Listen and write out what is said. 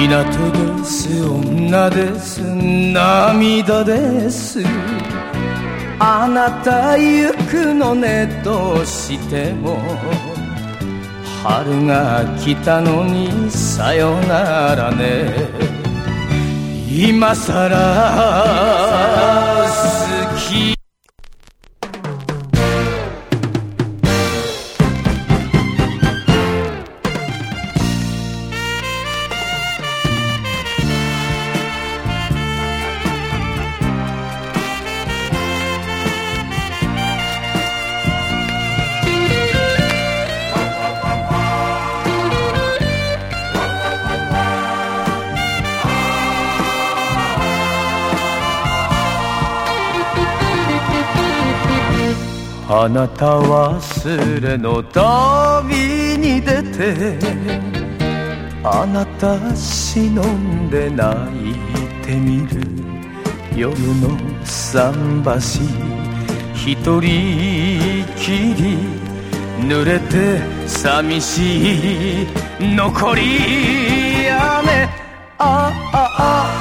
港です、女です、涙です。あなた行くのねどうしても。春が来たのにさよならね。今さら好き。あなた忘れの旅に出て、あなた忍んで泣いてみる。夜の桟橋一人きり濡れて寂しい残り雨。あああ